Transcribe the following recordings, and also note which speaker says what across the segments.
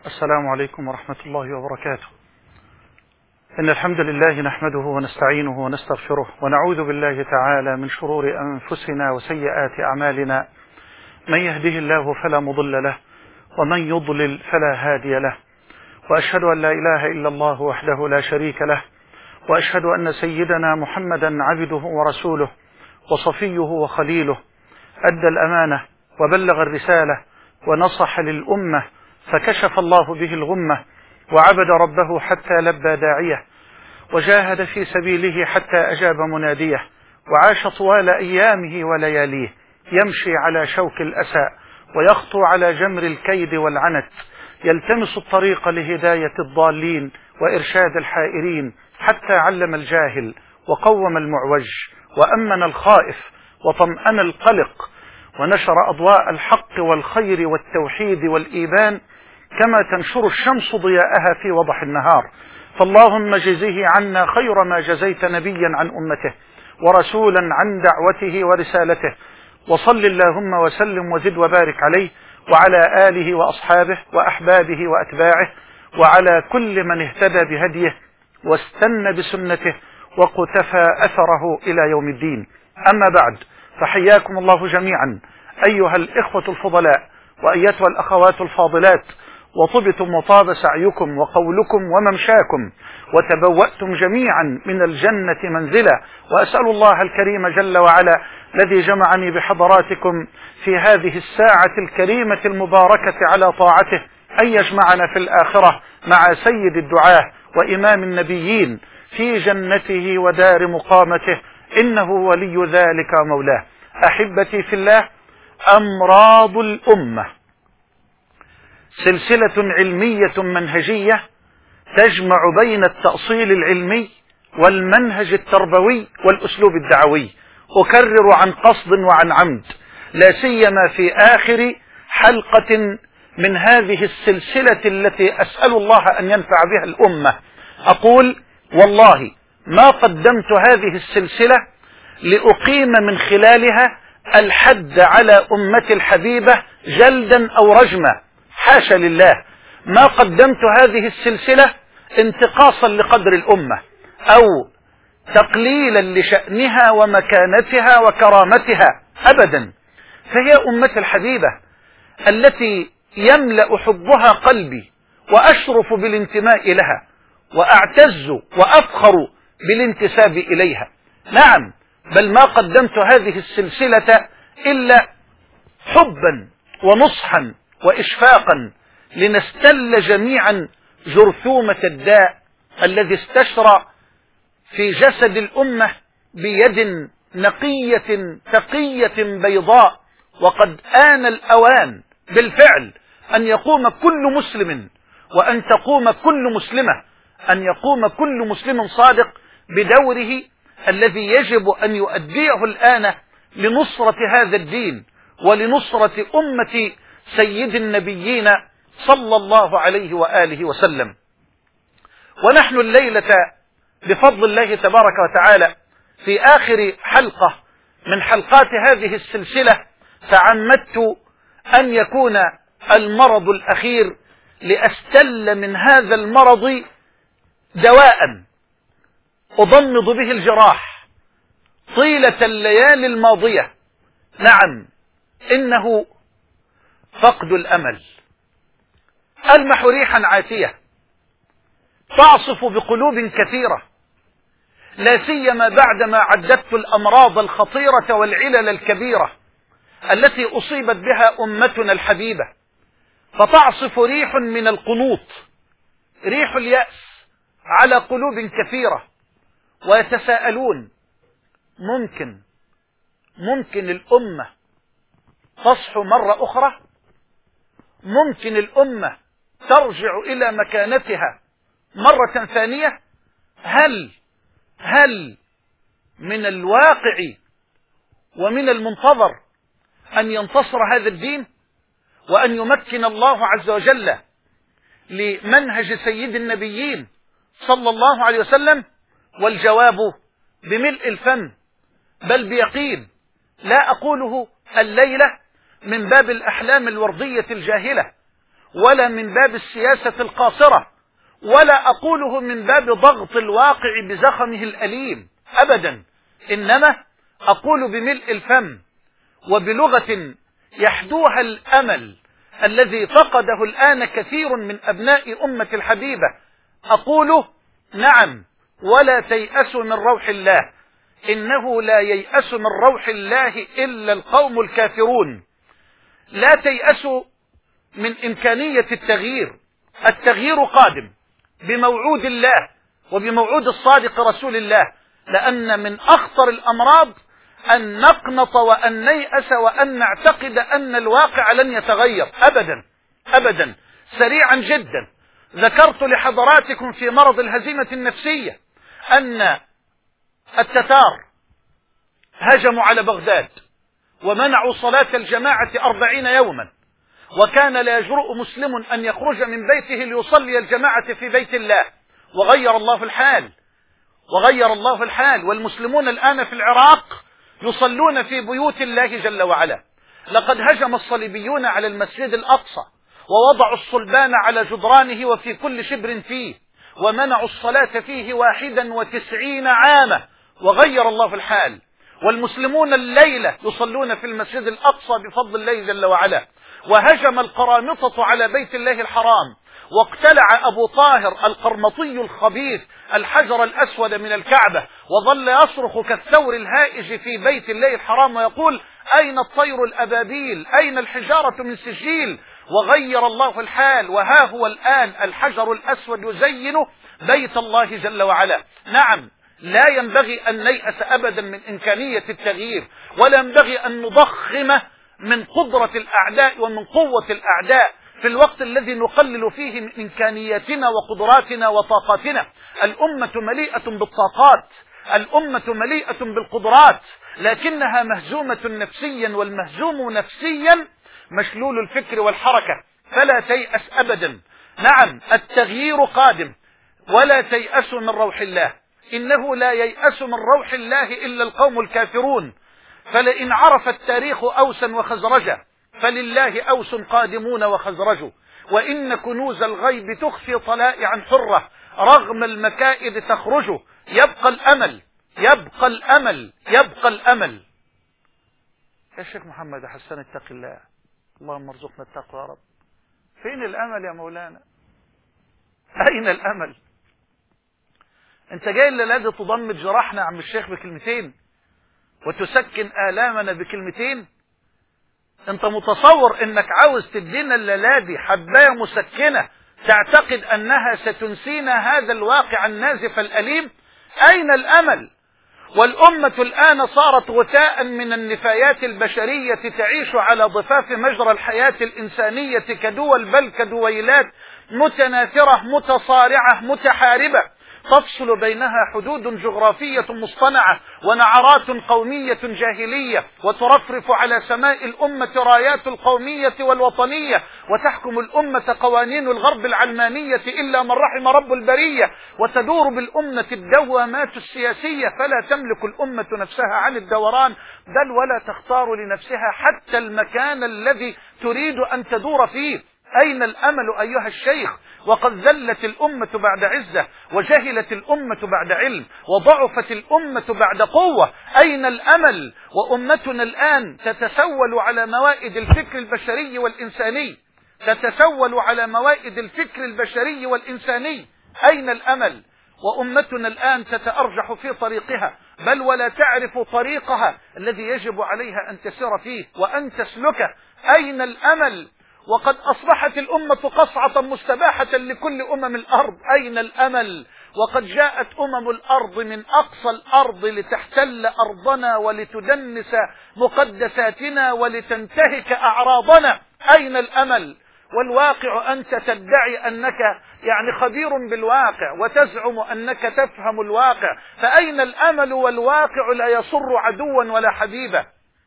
Speaker 1: السلام عليكم ورحمة الله وبركاته. إن الحمد لله نحمده ونستعينه ونستغفره ونعوذ بالله تعالى من شرور أنفسنا وسيئات أعمالنا. من يهده الله فلا مضل له ومن يضلل فلا هادي له، وأشهد أن لا إله إلا الله وحده لا شريك له، وأشهد أن سيدنا محمدا عبده ورسوله وصفيه وخليله، أدى الأمانة وبلغ الرسالة ونصح للأمة، فكشف الله به الغمة، وعبد ربه حتى لبى داعيه، وجاهد في سبيله حتى أجاب مناديه، وعاش طوال أيامه ولياليه يمشي على شوك الأسى ويخطو على جمر الكيد والعنت، يلتمس الطريق لهداية الضالين وإرشاد الحائرين، حتى علم الجاهل وقوم المعوج وأمن الخائف وطمأن القلق، ونشر أضواء الحق والخير والتوحيد والإيمان كما تنشر الشمس ضياءها في وضح النهار. فاللهم جزه عنا خير ما جزيت نبيا عن أمته ورسولا عن دعوته ورسالته، وصل اللهم وسلم وزد وبارك عليه وعلى آله وأصحابه وأحبابه وأتباعه وعلى كل من اهتدى بهديه واستنى بسنته وقتفى أثره إلى يوم الدين. أما بعد، فحياكم الله جميعا أيها الإخوة الفضلاء وأيتها الأخوات الفاضلات، وطبتم وطاب سعيكم وقولكم وممشاكم، وتبوأتم جميعا من الجنة منزلا، وأسأل الله الكريم جل وعلا الذي جمعني بحضراتكم في هذه الساعة الكريمة المباركة على طاعته أن يجمعنا في الآخرة مع سيد الدعاة وإمام النبيين في جنته ودار مقامته، إنه ولي ذلك مولاه. أحبتي في الله، أمراض الأمة سلسلة علمية منهجية تجمع بين التأصيل العلمي والمنهج التربوي والأسلوب الدعوي، أكرر عن قصد وعن عمد، لا سيما في آخر حلقة من هذه السلسلة التي أسأل الله أن ينفع بها الأمة. أقول والله ما قدمت هذه السلسلة لأقيم من خلالها الحد على أمة الحبيبة جلدا أو رجما، حاشا لله. ما قدمت هذه السلسلة انتقاصا لقدر الأمة أو تقليلا لشأنها ومكانتها وكرامتها أبدا، فهي أمة الحبيبة التي يملأ حبها قلبي وأشرف بالانتماء لها وأعتز وأفخر بالانتساب إليها. نعم، بل ما قدمت هذه السلسلة إلا حبا ونصحا وإشفاقا لنستل جميعا جرثومة الداء الذي استشرى في جسد الأمة بيد نقية تقية بيضاء. وقد آن الأوان بالفعل أن يقوم كل مسلم وأن تقوم كل مسلمة، أن يقوم كل مسلم صادق بدوره الذي يجب أن يؤديه الآن لنصرة هذا الدين ولنصرة أمة سيد النبيين صلى الله عليه وآله وسلم. ونحن الليلة بفضل الله تبارك وتعالى في آخر حلقة من حلقات هذه السلسلة، تعمدت أن يكون المرض الأخير لأستل من هذا المرض دواء أضمد به الجراح طيلة الليالي الماضية. نعم، إنه فقد الأمل. ألمح ريحا عاتية تعصف بقلوب كثيرة، لا سيما بعدما عددت الأمراض الخطيرة والعلل الكبيرة التي أصيبت بها أمتنا الحبيبة، فتعصف ريح من القنوط، ريح اليأس على قلوب كثيرة، ويتساءلون ممكن الأمة تصحو مرة أخرى؟ ممكن الأمة ترجع إلى مكانتها مرة ثانية؟ هل من الواقع ومن المنتظر أن ينتصر هذا الدين وأن يمكن الله عز وجل لمنهج سيد النبيين صلى الله عليه وسلم؟ والجواب بملء الفم، بل بيقين، لا أقوله الليلة من باب الأحلام الوردية الجاهلة، ولا من باب السياسة القاصرة، ولا أقوله من باب ضغط الواقع بزخمه الأليم أبدا، إنما أقول بملء الفم وبلغة يحدوها الأمل الذي فقده الآن كثير من أبناء أمة الحبيبة. أقول نعم، ولا تيأسوا من روح الله، إنه لا ييأس من روح الله إلا القوم الكافرون. لا تيأسوا من إمكانية التغيير، التغيير قادم بموعود الله وبموعود الصادق رسول الله، لأن من أخطر الأمراض أن نقنط وأن نيأس وأن نعتقد أن الواقع لن يتغير أبدا أبدا. سريعا جدا ذكرت لحضراتكم في مرض الهزيمة النفسية أن التتار هجموا على بغداد ومنعوا صلاة الجماعة 40 يوما، وكان لا يجرؤ مسلم أن يخرج من بيته ليصلي الجماعة في بيت الله، وغير الله الحال وغير الله الحال. والمسلمون الآن في العراق يصلون في بيوت الله جل وعلا. لقد هجم الصليبيون على المسجد الأقصى ووضعوا الصلبان على جدرانه وفي كل شبر فيه، ومنعوا الصلاة فيه 91 عاما، وغير الله الحال. والمسلمون الليلة يصلون في المسجد الأقصى بفضل الله جل وعلا. وهجم القرامطة على بيت الله الحرام، واقتلع أبو طاهر القرمطي الخبيث الحجر الأسود من الكعبة، وظل يصرخ كالثور الهائج في بيت الله الحرام ويقول: أين الطير الأبابيل؟ أين الحجارة من سجيل؟ وغير الله الحال، وها هو الآن الحجر الأسود يزين بيت الله جل وعلا. نعم، لا ينبغي أن نيأس أبدا من إمكانية التغيير، ولا ينبغي أن نضخم من قدرة الأعداء ومن قوة الأعداء في الوقت الذي نقلل فيه من إمكانياتنا وقدراتنا وطاقاتنا. الأمة مليئة بالطاقات، الأمة مليئة بالقدرات، لكنها مهزومة نفسيا، والمهزوم نفسيا مشلول الفكر والحركة. فلا تيأس أبدا. نعم، التغيير قادم، ولا تيأس من روح الله، إنه لا ييأس من روح الله إلا القوم الكافرون. فلئن عرف التاريخ أوسا وخزرجا فلله أوس قادمون وخزرج، وإن كنوز الغيب تخفي طلائعا حرة، رغم المكائد تخرج. يبقى الأمل، يبقى الأمل، يبقى الأمل. يا شيخ محمد حسن اتق الله، اللهم ارزقنا التقوى يا رب. فين الأمل يا مولانا؟ أين الأمل؟ أنت جاي الليلة تضمد جراحنا يا عم الشيخ بكلمتين وتسكن آلامنا بكلمتين؟ أنت متصور أنك عاوز تدينا الليلة دي حباية مسكنة تعتقد أنها ستنسينا هذا الواقع النازف الأليم؟ أين الأمل؟ والأمة الآن صارت غثاء من النفايات البشرية تعيش على ضفاف مجرى الحياة الإنسانية كدول، بل كدويلات متناثرة متصارعة متحاربة، تفصل بينها حدود جغرافية مصطنعة ونعرات قومية جاهلية، وترفرف على سماء الأمة رايات القومية والوطنية، وتحكم الأمة قوانين الغرب العلمانية إلا من رحم رب البرية، وتدور بالأمة الدوامات السياسية، فلا تملك الأمة نفسها عن الدوران، بل ولا تختار لنفسها حتى المكان الذي تريد أن تدور فيه. أين الأمل أيها الشيخ؟ وقد ذلت الأمة بعد عزة، وجهلت الأمة بعد علم، وضعفت الأمة بعد قوة. أين الأمل؟ وأمتنا الآن تتسول على موائد الفكر البشري والإنساني، تتسول على موائد الفكر البشري والإنساني. أين الأمل؟ وأمتنا الآن تتأرجح في طريقها، بل ولا تعرف طريقها الذي يجب عليها أن تسير فيه وأن تسلكه. أين الأمل؟ وقد أصبحت الأمة قصعة مستباحة لكل أمم الأرض. أين الأمل؟ وقد جاءت أمم الأرض من أقصى الأرض لتحتل أرضنا ولتدنس مقدساتنا ولتنتهك أعراضنا. أين الأمل؟ والواقع أنت تدعي أنك خبير بالواقع وتزعم أنك تفهم الواقع، فأين الأمل والواقع لا يصر عدوا ولا حبيبا؟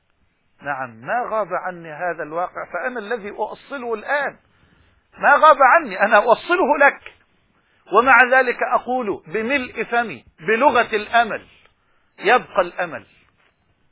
Speaker 1: نعم، ما غاب عني هذا الواقع فأنا الذي أؤصله الآن، ما غاب عني، أنا أؤصله لك. ومع ذلك أقول بملء فمي بلغة الأمل: يبقى الأمل،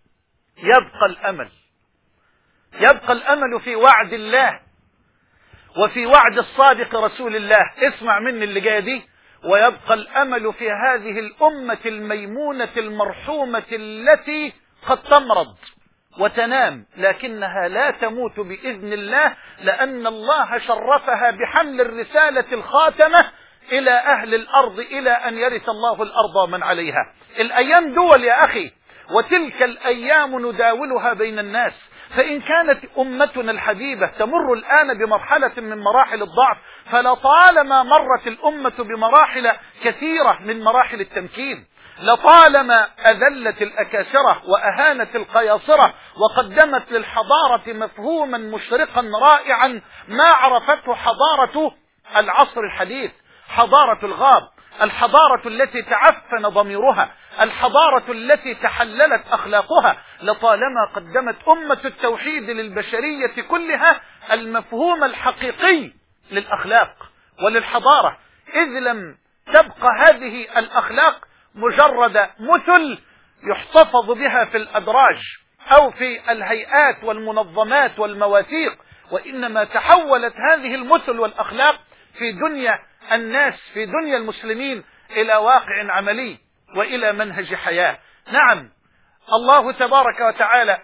Speaker 1: يبقى الأمل، يبقى الأمل في وعد الله وفي وعد الصادق رسول الله. اسمع مني اللي جايه دي: ويبقى الأمل في هذه الأمة الميمونة المرحومة التي قد تمرض وتنام لكنها لا تموت بإذن الله، لأن الله شرفها بحمل الرسالة الخاتمة إلى أهل الأرض إلى أن يرث الله الأرض ومن عليها. الأيام دول يا أخي، وتلك الأيام نداولها بين الناس. فإن كانت أمتنا الحبيبة تمر الآن بمرحلة من مراحل الضعف، فلطالما مرت الأمة بمراحل كثيرة من مراحل التمكين، لطالما أذلت الأكاسرة وأهانت القياصرة وقدمت للحضارة مفهوما مشرقا رائعا ما عرفته حضارة العصر الحديث، حضارة الغاب، الحضارة التي تعفن ضميرها، الحضارة التي تحللت أخلاقها. لطالما قدمت أمة التوحيد للبشرية كلها المفهوم الحقيقي للأخلاق وللحضارة، إذ لم تبقى هذه الأخلاق مجرد مثل يحتفظ بها في الأدراج أو في الهيئات والمنظمات والمواثيق، وإنما تحولت هذه المثل والأخلاق في دنيا الناس، في دنيا المسلمين، إلى واقع عملي وإلى منهج حياة. نعم، الله تبارك وتعالى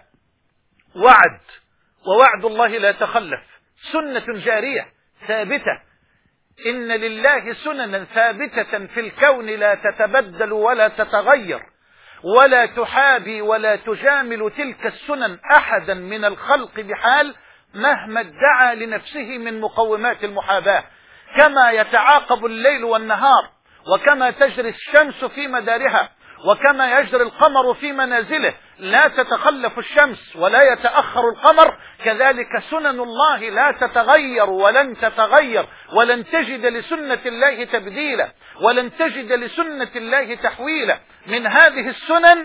Speaker 1: وعد، ووعد الله لا يتخلف، سنة جارية ثابتة. إن لله سننا ثابتة في الكون لا تتبدل ولا تتغير، ولا تحابي ولا تجامل تلك السنن أحدا من الخلق بحال مهما ادعى لنفسه من مقومات المحاباة. كما يتعاقب الليل والنهار، وكما تجري الشمس في مدارها، وكما يجري القمر في منازله، لا تتخلف الشمس ولا يتأخر القمر، كذلك سنن الله لا تتغير ولن تتغير، ولن تجد لسنة الله تبديلا، ولن تجد لسنة الله تحويلا. من هذه السنن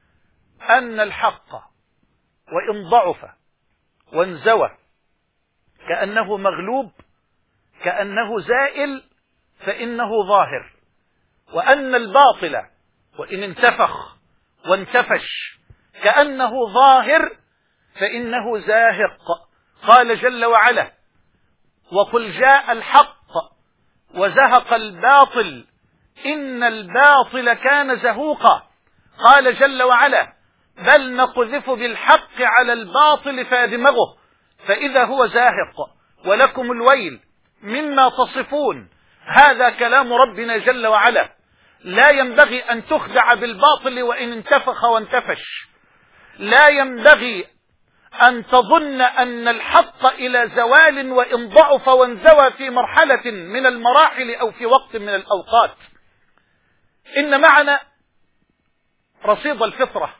Speaker 1: أن الحق وإن ضعف وانزوى كأنه مغلوب، كأنه زائل، فإنه ظاهر، وأن الباطل وإن انتفخ وانتفش كأنه ظاهر، فإنه زاهق. قال جل وعلا: وقل جاء الحق وزهق الباطل إن الباطل كان زهوقا. قال جل وعلا: بل نقذف بالحق على الباطل فيدمغه فإذا هو زاهق ولكم الويل مما تصفون. هذا كلام ربنا جل وعلا، لا ينبغي أن تخدع بالباطل وإن انتفخ وانتفش، لا ينبغي أن تظن أن الحق إلى زوال وإن ضعف وانزوى في مرحلة من المراحل أو في وقت من الأوقات. إن معنا رصيد الفطرة،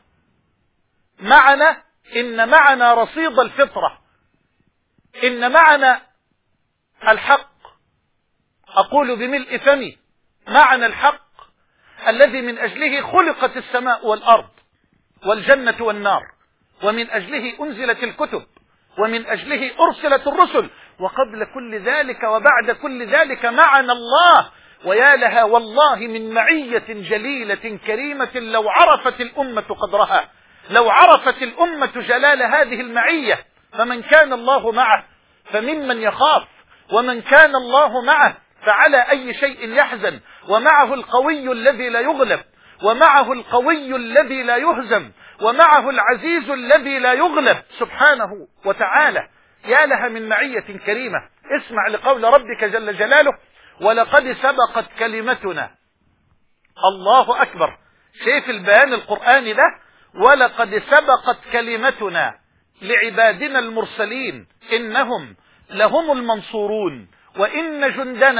Speaker 1: إن معنا رصيد الفطرة، إن معنا الحق. أقول بملء فمي: معنا الحق الذي من أجله خلقت السماء والأرض والجنة والنار، ومن أجله أنزلت الكتب، ومن أجله أرسلت الرسل، وقبل كل ذلك وبعد كل ذلك معنا الله. ويا لها والله من معية جليلة كريمة لو عرفت الأمة قدرها، لو عرفت الأمة جلال هذه المعية. فمن كان الله معه فممن يخاف، ومن كان الله معه فعلى أي شيء يحزن. ومعه القوي الذي لا يغلب، ومعه القوي الذي لا يهزم، ومعه العزيز الذي لا يغلب سبحانه وتعالى. يا لها من معية كريمة. اسمع لقول ربك جل جلاله: ولقد سبقت كلمتنا. الله أكبر. شايف البيان القرآني ده؟ ولقد سبقت كلمتنا لعبادنا المرسلين إنهم لهم المنصورون وإن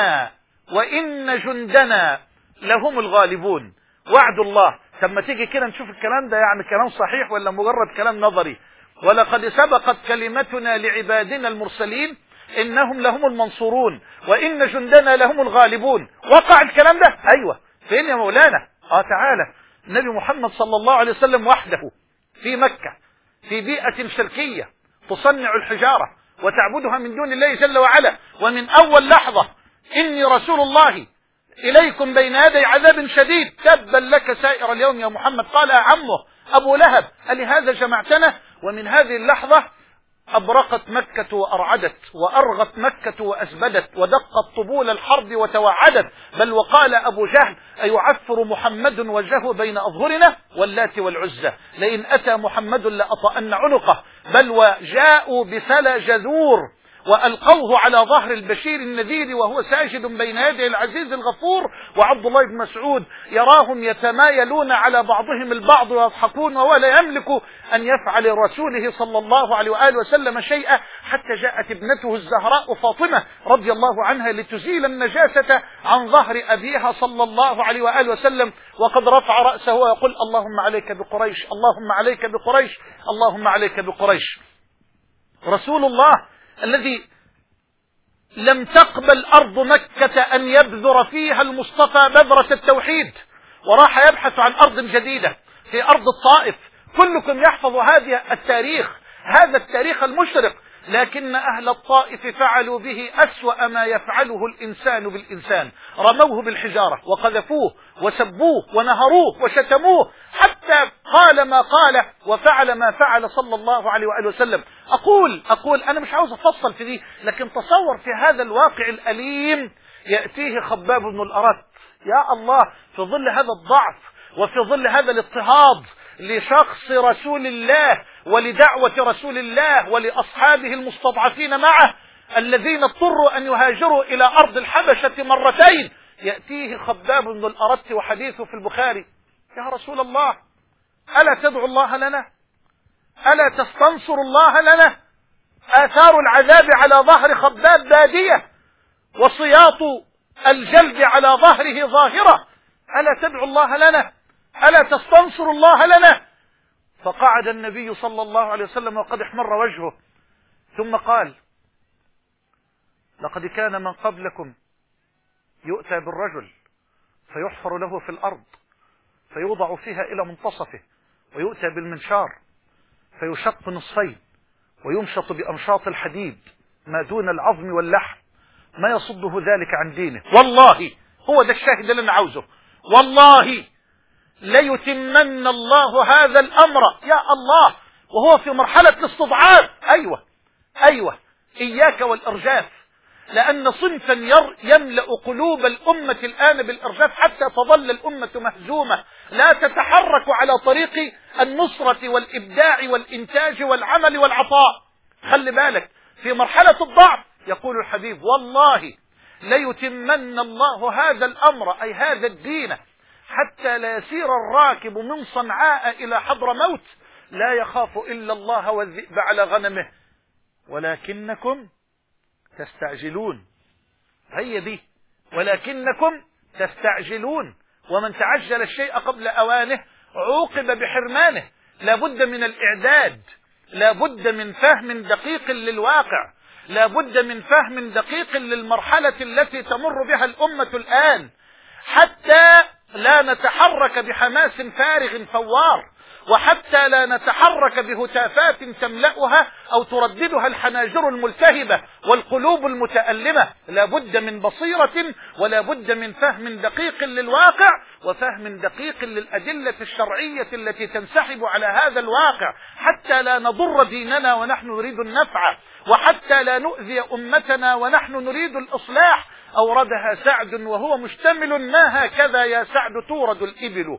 Speaker 1: جندنا لهم الغالبون. وعد الله. طب ما تيجي كده نشوف الكلام ده يعني كلام صحيح ولا مجرد كلام نظري؟ ولقد سبقت كلمتنا لعبادنا المرسلين إنهم لهم المنصورون وإن جندنا لهم الغالبون. وقع الكلام ده؟ أيوة. فين يا مولانا؟ تعالى. النبي محمد صلى الله عليه وسلم وحده في مكة في بيئة شركية تصنع الحجارة وتعبدها من دون الله جل وعلا، ومن أول لحظة: إني رسول الله إليكم بين يدي عذاب شديد تبا لك سائر اليوم يا محمد. قال عمه أبو لهب: ألهذا جمعتنا؟ ومن هذه اللحظة أبرقت مكة وأرعدت، وأرغت مكة وأزبدت، ودقت طبول الحرب وتوعدت، بل وقال أبو جهل: أيعفر محمد وجهه بين أظهرنا؟ واللات والعزى لئن أتى محمد لأطأن عنقه. بل وجاءوا بسلى جذور وألقوه على ظهر البشير النذير وهو ساجد بين يدي العزيز الغفور، وعبد الله بن مسعود يراهم يتمايلون على بعضهم البعض ويضحكون، وهو لا يملك أن يفعل رسوله صلى الله عليه وآله وسلم شيئا، حتى جاءت ابنته الزهراء فاطمة رضي الله عنها لتزيل النجاسة عن ظهر أبيها صلى الله عليه وآله وسلم، وقد رفع رأسه ويقول: اللهم عليك بقريش، اللهم عليك بقريش، اللهم عليك بقريش. رسول الله الذي لم تقبل أرض مكة أن يبذر فيها المصطفى بذرة التوحيد، وراح يبحث عن أرض جديدة في أرض الطائف. كلكم يحفظ هذا التاريخ المشرق، لكن أهل الطائف فعلوا به أسوأ ما يفعله الإنسان بالإنسان، رموه بالحجارة وقذفوه وسبوه ونهروه وشتموه، حتى قال ما قال وفعل ما فعل صلى الله عليه وآله وسلم. أقول أنا مش عاوز أفصل في دي، لكن تصور في هذا الواقع الأليم يأتيه خباب بن الأرت، يا الله، في ظل هذا الضعف وفي ظل هذا الاضطهاد لشخص رسول الله ولدعوة رسول الله ولأصحابه المستضعفين معه الذين اضطروا أن يهاجروا إلى أرض الحبشة مرتين، يأتيه خباب بن الأرت وحديثه في البخاري: يا رسول الله، ألا تدعو الله لنا؟ ألا تستنصر الله لنا؟ آثار العذاب على ظهر خباب بادية، وصياط الجلد على ظهره ظاهرة، ألا تدعو الله لنا؟ ألا تستنصر الله لنا؟ فقعد النبي صلى الله عليه وسلم وقد احمر وجهه، ثم قال: لقد كان من قبلكم يؤتى بالرجل فيحفر له في الأرض فيوضع فيها إلى منتصفه، ويؤتى بالمنشار فيشق نصفين ويمشط بأمشاط الحديد ما دون العظم واللحم، ما يصده ذلك عن دينه. والله هو ده الشاهد اللي أنا عاوزه، والله ليتمن الله هذا الأمر، يا الله، وهو في مرحلة الاستضعاف. أيوة، إياك والإرجاف، لأن صنفا يملأ قلوب الأمة الآن بالإرجاف حتى تظل الأمة مهزومة لا تتحرك على طريق النصرة والإبداع والإنتاج والعمل والعطاء. خلي بالك، في مرحلة الضعف يقول الحبيب: والله ليتمن الله هذا الأمر، أي هذا الدين، حتى لا يسير الراكب من صنعاء إلى حضرموت لا يخاف إلا الله والذئب على غنمه ولكنكم تستعجلون. هي دي، ولكنكم تستعجلون، ومن تعجل الشيء قبل أوانه عوقب بحرمانه. لابد من الإعداد، لابد من فهم دقيق للواقع، لابد من فهم دقيق للمرحلة التي تمر بها الأمة الآن، حتى لا نتحرك بحماس فارغ فوار، وحتى لا نتحرك بهتافات تملأها أو ترددها الحناجر الملتهبة والقلوب المتألمة. لا بد من بصيرة، ولا بد من فهم دقيق للواقع، وفهم دقيق للأدلة الشرعية التي تنسحب على هذا الواقع، حتى لا نضر ديننا ونحن نريد النفع، وحتى لا نؤذي أمتنا ونحن نريد الإصلاح. أوردها سعد وهو مشتمل: ما هكذا يا سعد تورد الإبل.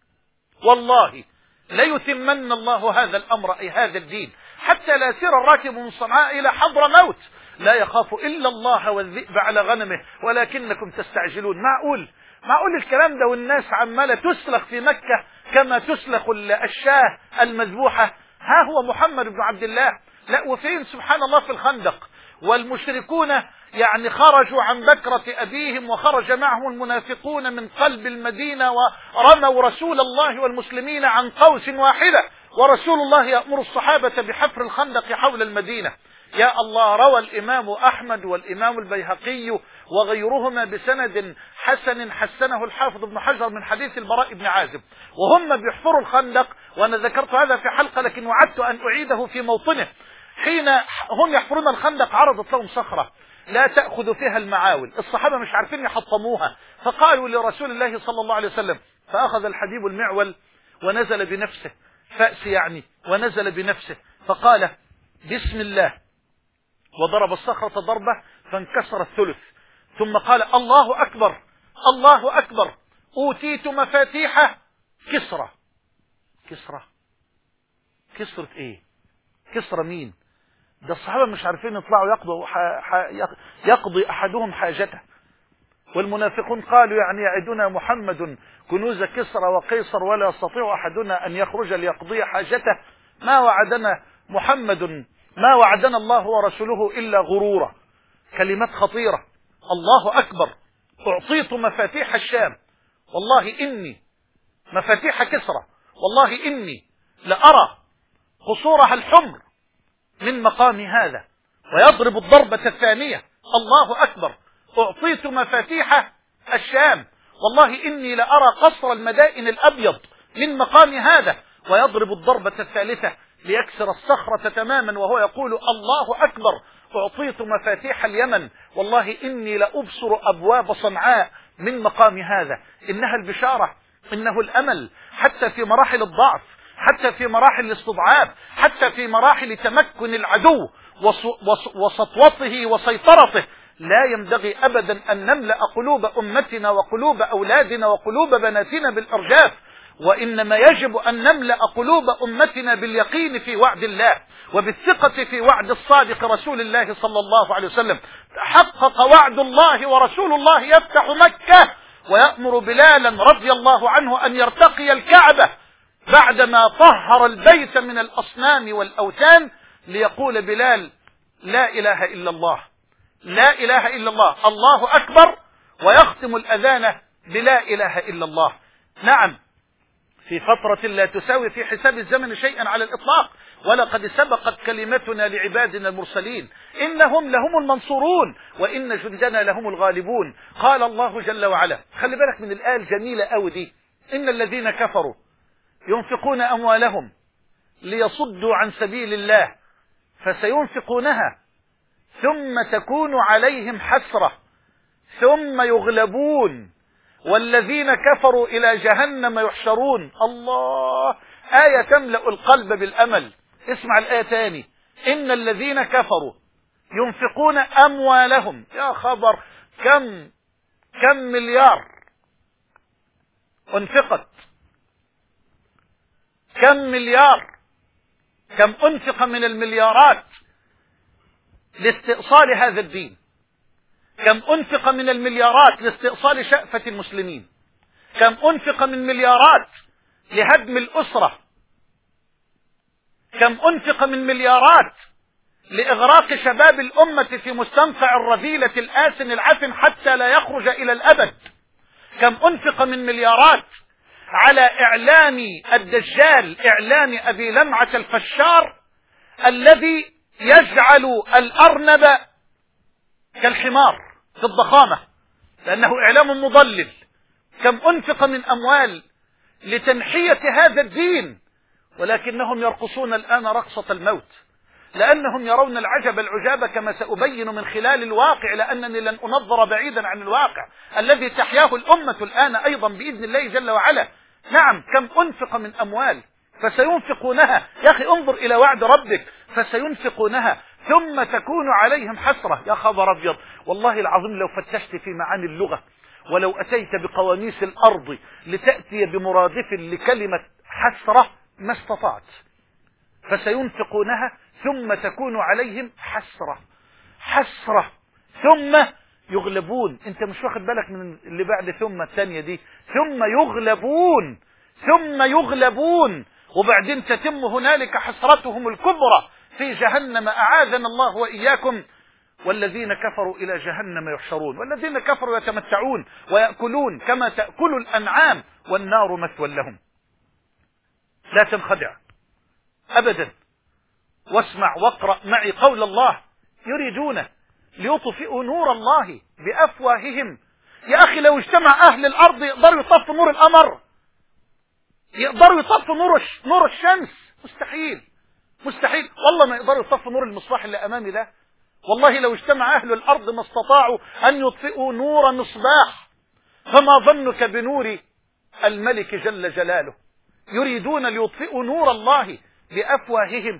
Speaker 1: والله ليتمن الله هذا الأمر، أي هذا الدين، حتى لا يسير الراكب من صنعاء إلى حضرموت لا يخاف إلا الله والذئب على غنمه ولكنكم تستعجلون. معقول الكلام ده والناس عمالة تسلخ في مكة كما تسلخ الشاة المذبوحة؟ ها هو محمد بن عبد الله، لا وفين سبحان الله في الخندق، والمشركون يعني خرجوا عن بكرة أبيهم، وخرج معهم المنافقون من قلب المدينة ورموا رسول الله والمسلمين عن قوس واحدة، ورسول الله يأمر الصحابة بحفر الخندق حول المدينة. يا الله، روى الإمام أحمد والإمام البيهقي وغيرهما بسند حسن حسنه الحافظ ابن حجر من حديث البراء بن عازب، وهم بيحفروا الخندق، وأنا ذكرت هذا في حلقة لكن وعدت أن أعيده في موطنه. حين هم يحفرون الخندق عرضت لهم صخرة لا تأخذ فيها المعاول، الصحابة مش عارفين يحطموها، فقالوا لرسول الله صلى الله عليه وسلم، فأخذ الحبيب المعول ونزل بنفسه، فأس يعني، ونزل بنفسه فقال: بسم الله، وضرب الصخرة ضربة فانكسر الثلث، ثم قال الله أكبر الله أكبر، أوتيت مفاتيح كسرى. كسرى؟ كسرة ايه؟ كسرى مين؟ ده الصحابة مش عارفين يطلعوا يقضي أحدهم حاجته، والمنافقون قالوا يعني يعدنا محمد كنوز كسرى وقيصر ولا يستطيع أحدنا أن يخرج ليقضي حاجته. ما وعدنا محمد، ما وعدنا الله ورسوله إلا غرورا. كلمات خطيرة. الله أكبر، أعطيت مفاتيح الشام، والله إني مفاتيح كسرى، والله إني لأرى قصورها الحمر من مقام هذا. ويضرب الضربة الثانية، الله أكبر، أعطيت مفاتيح الشام، والله إني لأرى قصر المدائن الأبيض من مقام هذا. ويضرب الضربة الثالثة ليكسر الصخرة تماما وهو يقول الله أكبر، أعطيت مفاتيح اليمن، والله إني لأبصر أبواب صنعاء من مقام هذا. إنها البشارة، إنه الأمل، حتى في مراحل الضعف، حتى في مراحل الاستضعاف، حتى في مراحل تمكن العدو وسطوته وسيطرته. لا ينبغي أبدا أن نملأ قلوب أمتنا وقلوب أولادنا وقلوب بناتنا بالإرجاف، وإنما يجب أن نملأ قلوب أمتنا باليقين في وعد الله وبالثقة في وعد الصادق رسول الله صلى الله عليه وسلم. تحقق وعد الله ورسول الله يفتح مكة ويأمر بلالا رضي الله عنه أن يرتقي الكعبة بعدما طهر البيت من الأصنام والأوثان، ليقول بلال لا إله إلا الله، لا إله إلا الله، الله أكبر، ويختم الأذان بلا إله إلا الله. نعم، في فترة لا تساوي في حساب الزمن شيئا على الإطلاق، ولقد سبقت كلمتنا لعبادنا المرسلين إنهم لهم المنصورون وإن جندنا لهم الغالبون. قال الله جل وعلا، خلي بالك من الآية الجميلة أوي دي، إن الذين كفروا ينفقون أموالهم ليصدوا عن سبيل الله فسينفقونها ثم تكون عليهم حسرة ثم يغلبون والذين كفروا إلى جهنم يحشرون. الله، آية تملأ القلب بالأمل. اسمع الآية تاني، إن الذين كفروا ينفقون أموالهم، يا خبر، كم مليار انفقت، كم مليار، كم أنفق من المليارات لاستئصال هذا الدين، كم أنفق من المليارات لاستئصال شأفة المسلمين، كم أنفق من مليارات لهدم الأسرة، كم أنفق من مليارات لإغراق شباب الأمة في مستنقع الرذيلة الآسن العفن حتى لا يخرج إلى الأبد، كم أنفق من مليارات على إعلان الدجال، إعلان أبي لمعة الفشار الذي يجعل الأرنب كالحمار في الضخامة لأنه إعلام مضلل. كم أنفق من أموال لتنحية هذا الدين، ولكنهم يرقصون الآن رقصة الموت، لأنهم يرون العجب العجاب كما سأبين من خلال الواقع، لأنني لن أنظر بعيدا عن الواقع الذي تحياه الأمة الآن أيضا بإذن الله جل وعلا. نعم، كم أنفق من أموال فسينفقونها. يا أخي انظر إلى وعد ربك، فسينفقونها ثم تكون عليهم حسرة. يا خبر أبيض، والله العظيم لو فتشت في معاني اللغة ولو أتيت بقواميس الأرض لتأتي بمرادف لكلمة حسرة ما استطعت. فسينفقونها ثم تكون عليهم حسرة، حسرة ثم يغلبون. انت مش واخد بالك من اللي بعد ثم الثانية دي، ثم يغلبون، ثم يغلبون، وبعدين تتم هنالك حسرتهم الكبرى في جهنم، أعاذنا الله وإياكم. والذين كفروا إلى جهنم يحشرون، والذين كفروا يتمتعون ويأكلون كما تأكل الأنعام والنار مثوى لهم. لا تنخدع أبدا، واسمع واقرأ معي قول الله، يريدون ليطفئوا نور الله بأفواههم. يا أخي لو اجتمع أهل الأرض يقدروا يطفوا نور القمر، يقدروا يطفوا نور الشمس؟ مستحيل، مستحيل، والله ما يقدروا يطفوا نور المصباح اللي أمامي ده. والله لو اجتمع أهل الأرض ما استطاعوا أن يطفئوا نور مصباح، فما ظنك بنور الملك جل جلاله. يريدون ليطفئوا نور الله بأفواههم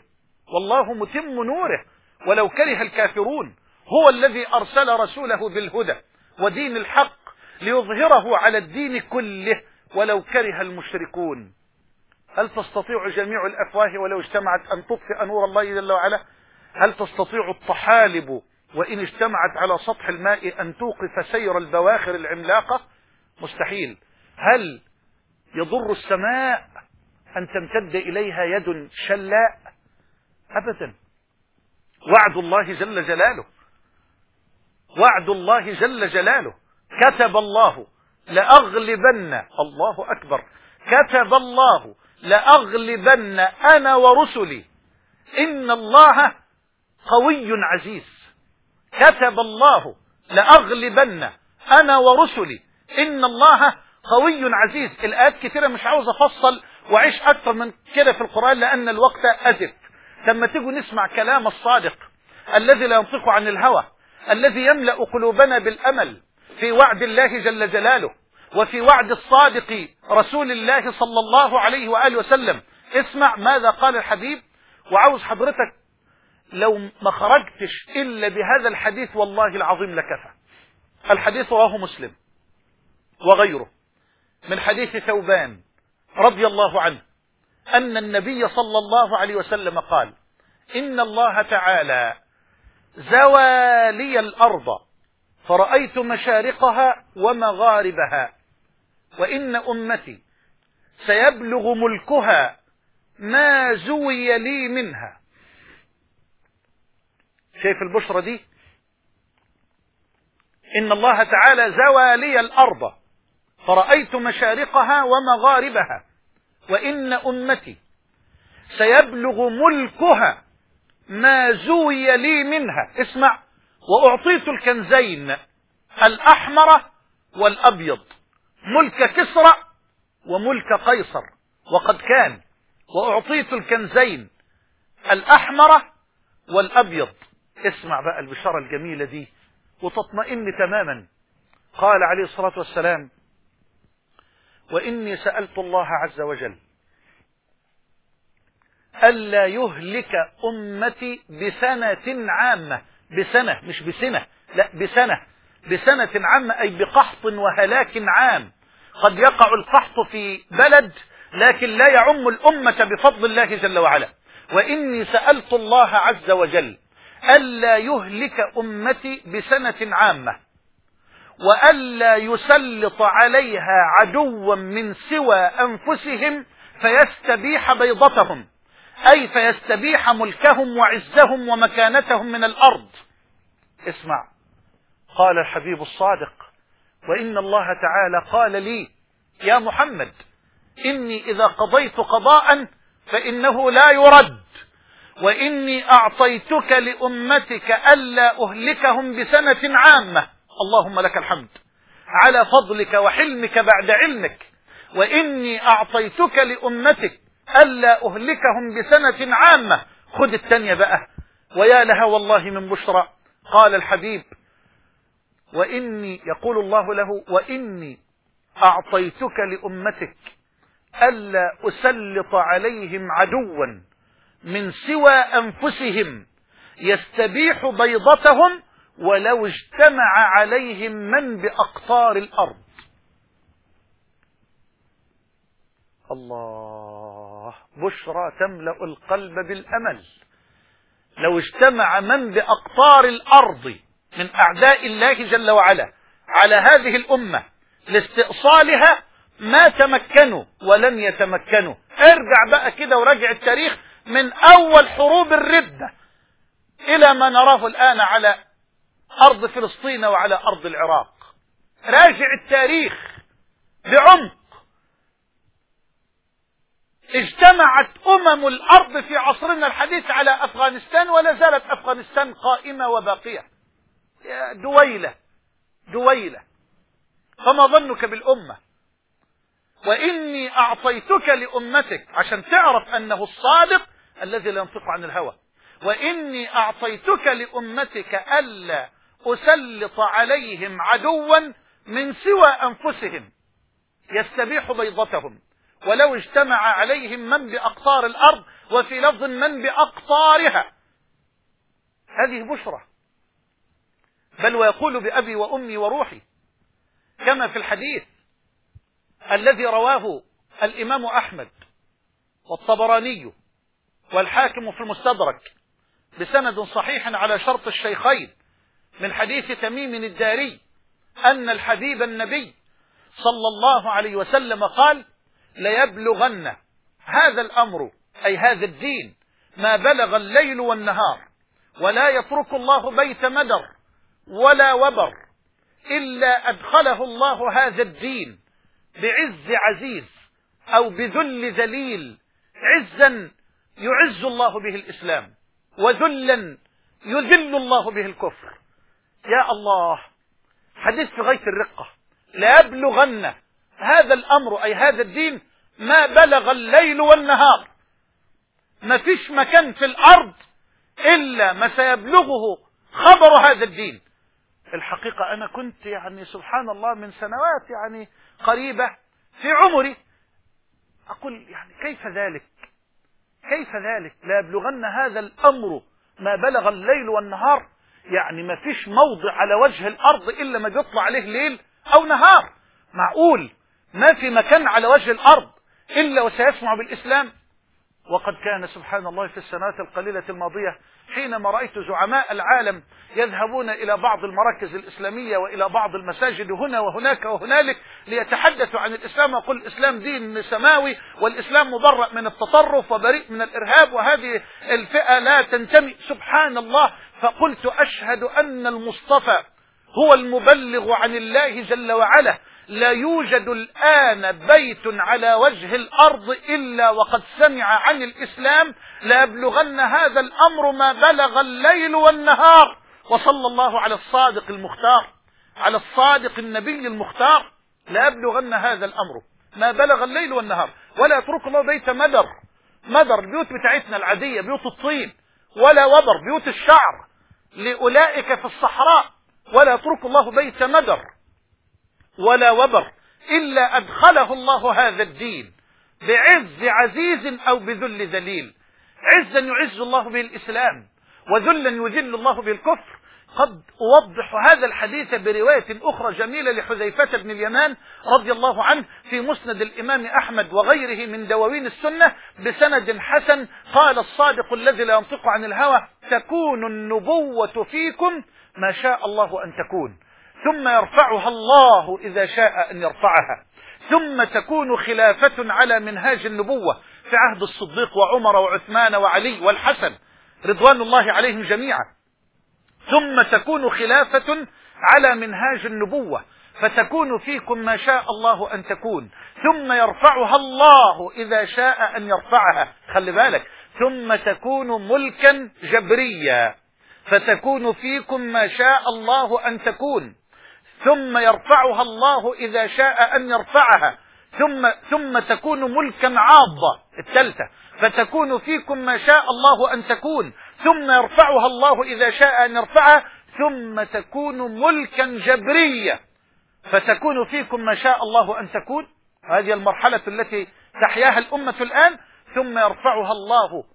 Speaker 1: والله متم نوره ولو كره الكافرون. هو الذي أرسل رسوله بالهدى ودين الحق ليظهره على الدين كله ولو كره المشركون. هل تستطيع جميع الأفواه ولو اجتمعت أن تطفئ نور الله جل وعلا؟ هل تستطيع الطحالب وإن اجتمعت على سطح الماء أن توقف سير البواخر العملاقة؟ مستحيل. هل يضر السماء أن تمتد إليها يد شلاء؟ أبدا. وعد الله جل جلاله، وعد الله جل جلاله. كتب الله لأغلبن، الله أكبر، كتب الله لأغلبن أنا ورسلي إن الله قوي عزيز. كتب الله لأغلبن أنا ورسلي إن الله قوي عزيز. الآيات كثيرة مش عاوز أفصل وعيش أكثر من كده في القرآن لأن الوقت أزف. لما تيجوا نسمع كلام الصادق الذي لا ينطق عن الهوى، الذي يملأ قلوبنا بالأمل في وعد الله جل جلاله وفي وعد الصادق رسول الله صلى الله عليه وآله وسلم. اسمع ماذا قال الحبيب، وعاوز حضرتك لو ما خرجتش إلا بهذا الحديث والله العظيم لكفى. الحديث رواه مسلم وغيره من حديث ثوبان رضي الله عنه أن النبي صلى الله عليه وسلم قال: إن الله تعالى زوى لي الأرض فرأيت مشارقها ومغاربها، وإن أمتي سيبلغ ملكها ما زوي لي منها. شايف البشرة دي؟ إن الله تعالى زوى لي الأرض فرأيت مشارقها ومغاربها، وإن أمتي سيبلغ ملكها ما زوي لي منها. اسمع: وأعطيت الكنزين الأحمر والأبيض، ملك كسرى وملك قيصر، وقد كان. وأعطيت الكنزين الأحمر والأبيض. اسمع بقى البشارة الجميلة دي وتطمئن تماما. قال عليه الصلاة والسلام: وإني سألت الله عز وجل ألا يهلك أمتي بسنة عامة. بسنة مش بسنة، لا بسنة، بسنة عامة أي بقحط وهلاك عام. قد يقع القحط في بلد لكن لا يعم الأمة بفضل الله جل وعلا. وإني سألت الله عز وجل ألا يهلك أمتي بسنة عامة، وألا يسلط عليها عدوا من سوى أنفسهم فيستبيح بيضتهم، أي فيستبيح ملكهم وعزهم ومكانتهم من الأرض. اسمع، قال الحبيب الصادق: وإن الله تعالى قال لي يا محمد إني إذا قضيت قضاء فإنه لا يرد، وإني أعطيتك لأمتك ألا أهلكهم بسنة عامة. اللهم لك الحمد على فضلك وحلمك بعد علمك. وإني أعطيتك لأمتك ألا أهلكهم بسنة عامة. خذ الثانية بقى، ويا لها والله من بشرى. قال الحبيب: وإني، يقول الله له: وإني أعطيتك لأمتك ألا أسلط عليهم عدوا من سوى أنفسهم يستبيح بيضتهم ولو اجتمع عليهم من بأقطار الأرض. الله، بشرى تملأ القلب بالأمل. لو اجتمع من بأقطار الأرض من أعداء الله جل وعلا على هذه الأمة لاستئصالها ما تمكنوا ولن يتمكنوا. ارجع بقى كده وراجع التاريخ من أول حروب الردة إلى ما نراه الآن على أرض فلسطين وعلى أرض العراق. راجع التاريخ بعمق. اجتمعت الأرض في عصرنا الحديث على أفغانستان ولا زالت أفغانستان قائمة وباقية. دويلة دويلة. فما ظنك بالأمة؟ وإني أعطيتك لأمتك، عشان تعرف أنه الصادق الذي لا ينطق عن الهوى. وإني أعطيتك لأمتك ألا أسلط عليهم عدوا من سوى أنفسهم يستبيح بيضتهم ولو اجتمع عليهم من بأقطار الأرض وفي لفظ من بأقطارها. هذه بشرى، بل ويقول بأبي وأمي وروحي، كما في الحديث الذي رواه الإمام أحمد والطبراني والحاكم في المستدرك بسند صحيح على شرط الشيخين من حديث تميم الداري أن الحبيب النبي صلى الله عليه وسلم قال: ليبلغن هذا الأمر أي هذا الدين ما بلغ الليل والنهار، ولا يترك الله بيت مدر ولا وبر إلا أدخله الله هذا الدين بعز عزيز أو بذل ذليل، عزا يعز الله به الإسلام، وذلا يذل الله به الكفر. يا الله، حديث في غاية الرقة. ليبلغن هذا الأمر أي هذا الدين ما بلغ الليل والنهار. ما فيش مكان في الأرض إلا ما سيبلغه خبر هذا الدين. الحقيقة أنا كنت سبحان الله من سنوات قريبة في عمري أقول كيف ذلك؟ كيف ذلك؟ لا يبلغن هذا الأمر ما بلغ الليل والنهار. ما فيش موضع على وجه الأرض إلا ما بيطلع عليه ليل أو نهار. معقول ما في مكان على وجه الأرض إلا وسيسمع بالإسلام؟ وقد كان سبحان الله في السنوات القليلة الماضية حينما رأيت زعماء العالم يذهبون إلى بعض المراكز الإسلامية وإلى بعض المساجد هنا وهناك وهنالك ليتحدثوا عن الإسلام، ويقول الإسلام دين سماوي، والإسلام مبرأ من التطرف وبريء من الإرهاب، وهذه الفئة لا تنتمي. سبحان الله. فقلت: أشهد أن المصطفى هو المبلغ عن الله جل وعلا. لا يوجد الآن بيت على وجه الأرض إلا وقد سمع عن الإسلام. لا يبلغن هذا الأمر ما بلغ الليل والنهار. وصلى الله على الصادق المختار، على الصادق النبي المختار. لا يبلغن هذا الأمر ما بلغ الليل والنهار، ولا يترك الله بيت مدر. البيوت بتاعتنا العادية، بيوت الطين، ولا وبر، بيوت الشعر لأولئك في الصحراء. ولا يترك الله بيت مدر ولا وبر إلا أدخله الله هذا الدين بعز عزيز أو بذل ذليل، عزا يعز الله به الإسلام، وذلا يذل الله به الكفر. قد أوضح هذا الحديث برواية أخرى جميلة لحذيفة بن اليمان رضي الله عنه في مسند الإمام أحمد وغيره من دواوين السنة بسند حسن. قال الصادق الذي لا ينطق عن الهوى: تكون النبوة فيكم ما شاء الله أن تكون، ثم يرفعها الله إذا شاء أن يرفعها، ثم تكون خلافة على منهاج النبوة في عهد الصديق وعمر وعثمان وعلي والحسن رضوان الله عليهم جميعا، ثم تكون خلافة على منهاج النبوة فتكون فيكم ما شاء الله أن تكون، ثم يرفعها الله إذا شاء أن يرفعها. خلي بالك، ثم تكون ملكا جبريا فتكون فيكم ما شاء الله أن تكون، ثم يرفعها الله إذا شاء أن يرفعها، ثم تكون ملكا عاضة الثالثة فتكون فيكم ما شاء الله أن تكون، ثم يرفعها الله إذا شاء أن يرفعها، ثم تكون ملكا جبريا فتكون فيكم ما شاء الله أن تكون. هذه المرحلة التي تحياها الأمة الآن. ثم يرفعها الله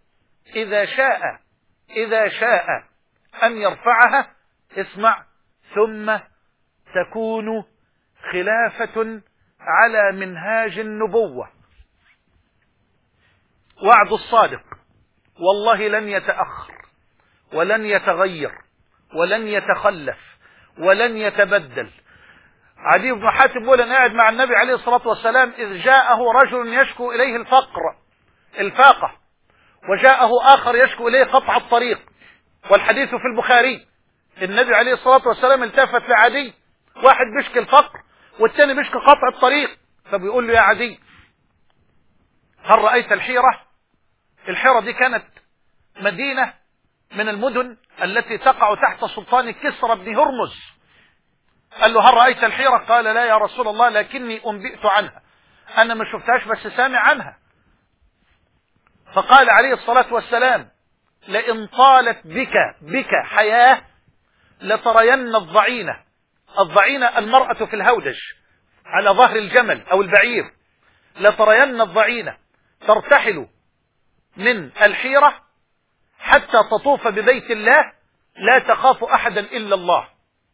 Speaker 1: إذا شاء أن يرفعها. اسمع: ثم تكون خلافة على منهاج النبوة. وعد الصادق والله لن يتأخر ولن يتغير ولن يتخلف ولن يتبدل. عدي بن حاتم بيقول: أنا قاعد مع النبي عليه الصلاة والسلام إذ جاءه رجل يشكو إليه الفاقة، وجاءه آخر يشكو إليه قطع الطريق، والحديث في البخاري. النبي عليه الصلاة والسلام التفت لعدي، واحد بيشكي الفقر والتاني بيشكي قطع الطريق، فبيقول له: يا عدي، هل رأيت الحيرة؟ الحيرة دي كانت مدينة من المدن التي تقع تحت سلطان كسرى بن هرمز. قال له: هل رأيت الحيرة؟ قال: لا يا رسول الله، لكني أنبئت عنها، أنا ما شفتهاش بس سامع عنها. فقال عليه الصلاة والسلام: لئن طالت بك حياة لترين الضعينة المرأة في الهودج على ظهر الجمل أو البعير، لترين الضعينة ترتحل من الحيرة حتى تطوف ببيت الله لا تخاف أحدا إلا الله.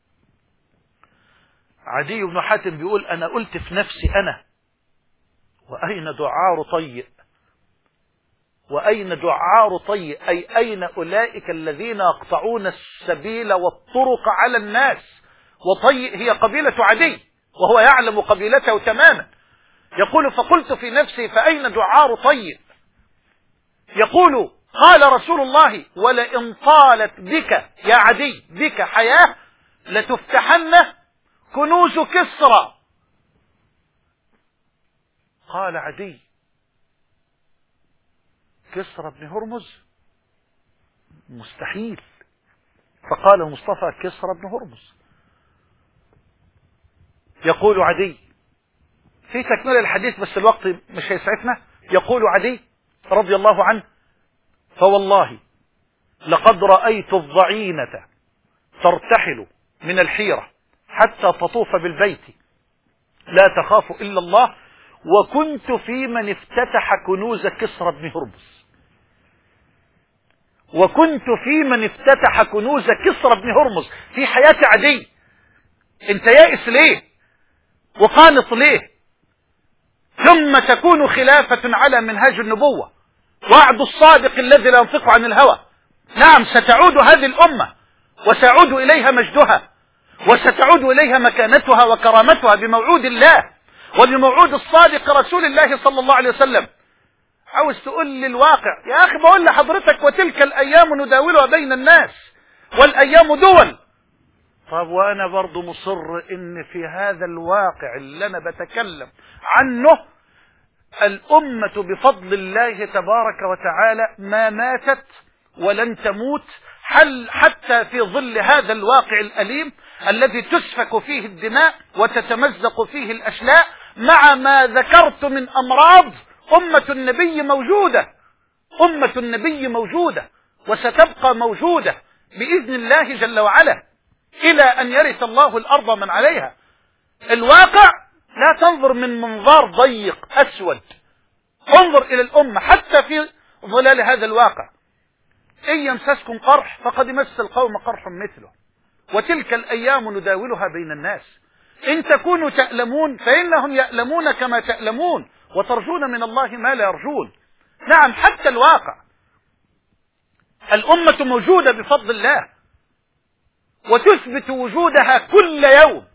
Speaker 1: عدي بن حاتم بيقول أنا قلت في نفسي أنا وأين دعار طيء، وأين دعار طيء أي أين أولئك الذين يقطعون السبيل والطرق على الناس. وطيء هي قبيلة عدي وهو يعلم قبيلته تماما. يقول فقلت في نفسي فأين دعار طيء. يقول قال رسول الله ولئن طالت بك يا عدي بك حياة لتفتحن كنوز كسرى. قال عدي كسرى بن هرمز مستحيل. فقال المصطفى كسرى بن هرمز. يقول عدي في تكمل الحديث بس الوقت مش هيسعفنا. يقول عدي رضي الله عنه فوالله لقد رأيت الضعينة ترتحل من الحيرة حتى تطوف بالبيت لا تخاف إلا الله وكنت في من افتتح كنوز كسرى بن هرمز. وكنت في من افتتح كنوز كسرى بن هرمز في حياة عدي. انت يائس ليه وقانط ليه؟ ثم تكون خلافة على منهاج النبوة وعد الصادق الذي لا ينطق عن الهوى. نعم ستعود هذه الأمة وسيعود إليها مجدها وستعود إليها مكانتها وكرامتها بموعود الله وبموعود الصادق رسول الله صلى الله عليه وسلم. عاوز تقول لي الواقع يا أخي؟ بقول لحضرتك وتلك الأيام نداولها بين الناس والأيام دول. طب وأنا برضو مصر إن في هذا الواقع اللي أنا بتكلم عنه الأمة بفضل الله تبارك وتعالى ما ماتت ولن تموت حتى في ظل هذا الواقع الأليم الذي تسفك فيه الدماء وتتمزق فيه الأشلاء مع ما ذكرت من أمراض. أمة النبي موجودة، أمة النبي موجودة وستبقى موجودة بإذن الله جل وعلا إلى أن يرث الله الأرض من عليها. الواقع لا تنظر من منظار ضيق أسود، انظر إلى الأمة حتى في ظلال هذا الواقع. إن يمسسكم قرح فقد مس القوم قرح مثله وتلك الأيام نداولها بين الناس. إن تكونوا تألمون فإنهم يألمون كما تألمون وترجون من الله ما لا يرجون. نعم حتى الواقع الأمة موجودة بفضل الله وتثبت وجودها كل يوم.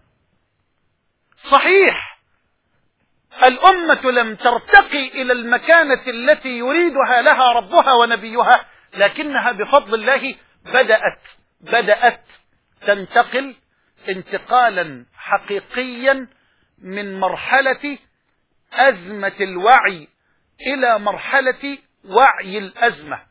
Speaker 1: صحيح الأمة لم ترتقي إلى المكانة التي يريدها لها ربها ونبيها، لكنها بفضل الله بدأت تنتقل انتقالا حقيقيا من مرحلة أزمة الوعي إلى مرحلة وعي الأزمة.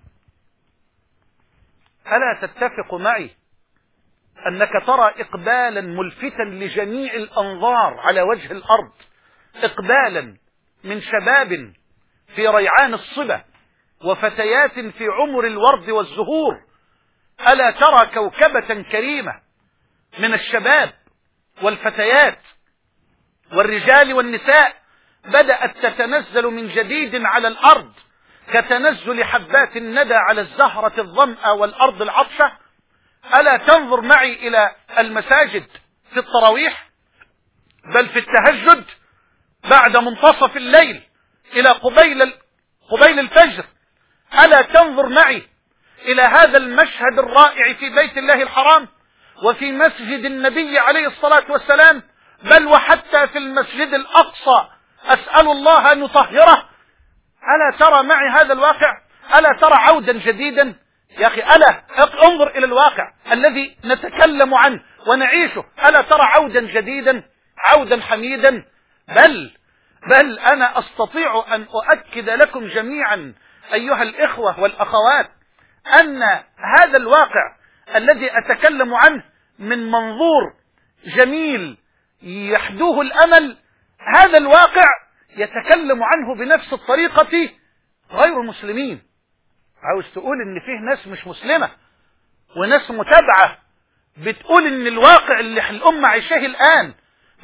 Speaker 1: ألا تتفق معي أنك ترى إقبالا ملفتا لجميع الأنظار على وجه الأرض، إقبالا من شباب في ريعان الصبا وفتيات في عمر الورد والزهور. ألا ترى كوكبة كريمة من الشباب والفتيات والرجال والنساء بدأت تتنزل من جديد على الأرض كتنزل حبات الندى على الزهرة الظمأ والأرض العطشة. ألا تنظر معي إلى المساجد في التراويح بل في التهجد بعد منتصف الليل إلى قبيل الفجر. ألا تنظر معي إلى هذا المشهد الرائع في بيت الله الحرام وفي مسجد النبي عليه الصلاة والسلام بل وحتى في المسجد الأقصى أسأل الله أن يطهره. ألا ترى معي هذا الواقع؟ ألا ترى عودا جديدا؟ يا أخي ألا انظر إلى الواقع الذي نتكلم عنه ونعيشه. ألا ترى عودا جديدا، عودا حميدا؟ بل أنا أستطيع أن أؤكد لكم جميعا أيها الإخوة والأخوات أن هذا الواقع الذي أتكلم عنه من منظور جميل يحدوه الأمل، هذا الواقع يتكلم عنه بنفس الطريقة غير المسلمين. عاوز تقول ان فيه ناس مش مسلمة وناس متابعة بتقول ان الواقع اللي الأمة عايشاه الآن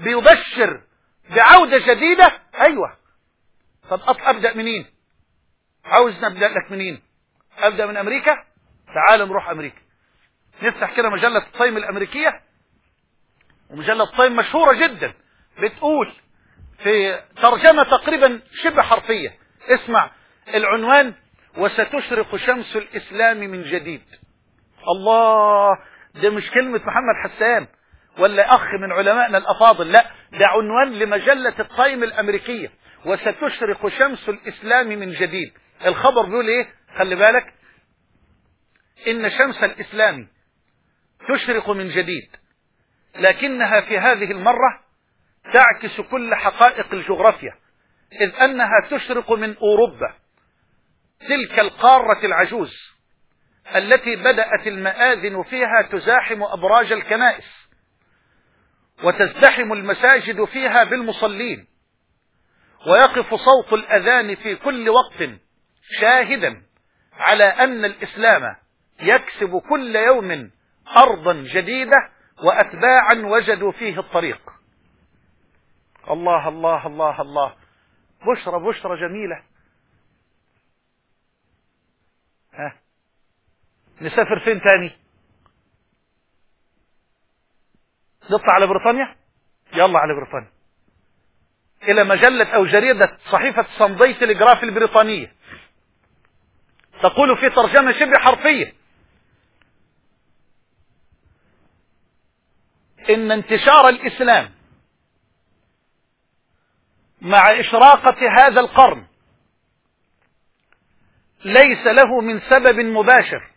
Speaker 1: بيبشر بعودة جديدة؟ أيوة. طب أبدأ منين؟ عاوز نبدأ لك منين؟ أبدأ من أمريكا؟ تعال نروح أمريكا، نفتح كده مجلة التايم الأمريكية، ومجلة التايم مشهورة جدا، بتقول في ترجمة تقريبا شبه حرفية، اسمع العنوان: وستشرق شمس الإسلام من جديد. الله، ده مش كلمة محمد حسان ولا أخ من علمائنا الأفاضل، لا، ده عنوان لمجلة التايم الأمريكية: وستشرق شمس الإسلام من جديد. الخبر بيقول إيه؟ خلي بالك: إن شمس الإسلام تشرق من جديد، لكنها في هذه المرة تعكس كل حقائق الجغرافيا، إذ أنها تشرق من أوروبا، تلك القارة العجوز التي بدأت المآذن فيها تزاحم أبراج الكنائس، وتزدحم المساجد فيها بالمصلين، ويقف صوت الأذان في كل وقت شاهدا على أن الإسلام يكسب كل يوم أرضا جديدة وأتباعا وجدوا فيه الطريق. الله الله الله الله، بشرى بشرى جميلة. ها، نسافر فين تاني؟ نطلع على بريطانيا؟ يلا على بريطانيا، إلى مجلة أو جريدة صحيفة سانداي تلغراف البريطانية، تقول في ترجمة شبه حرفية: إن انتشار الإسلام مع إشراقة هذا القرن ليس له من سبب مباشر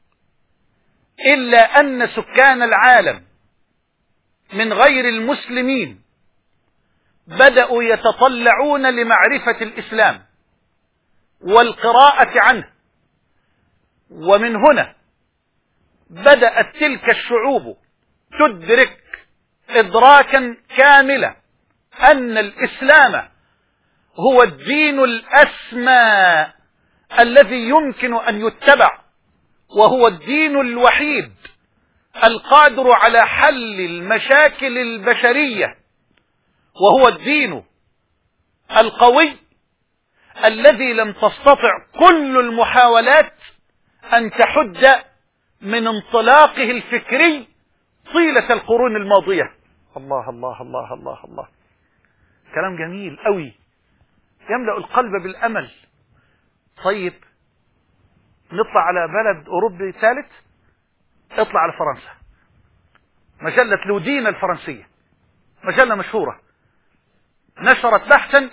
Speaker 1: إلا أن سكان العالم من غير المسلمين بدأوا يتطلعون لمعرفة الإسلام والقراءة عنه، ومن هنا بدأت تلك الشعوب تدرك إدراكا كاملا أن الإسلام هو الدين الأسمى الذي يمكن أن يتبع، وهو الدين الوحيد القادر على حل المشاكل البشرية، وهو الدين القوي الذي لم تستطع كل المحاولات أن تحد من انطلاقه الفكري طيلة القرون الماضية. الله الله الله الله الله، كلام جميل قوي يملأ القلب بالأمل. طيب نطلع على بلد أوروبي ثالث، اطلع على فرنسا، مجلة لودين الفرنسية، مجلة مشهورة، نشرت بحثا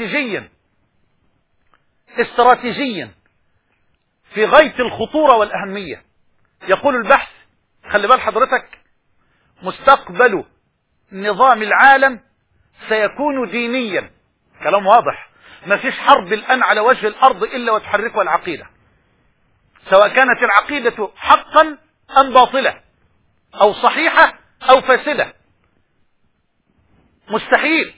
Speaker 1: استراتيجيا في غاية الخطورة والأهمية. يقول البحث، خلي بال حضرتك: مستقبل نظام العالم سيكون دينيا. كلام واضح، ما فيش حرب الآن على وجه الأرض إلا وتحركها العقيدة، سواء كانت العقيدة حقا أم باطلة، أو صحيحة أو فاسدة، مستحيل.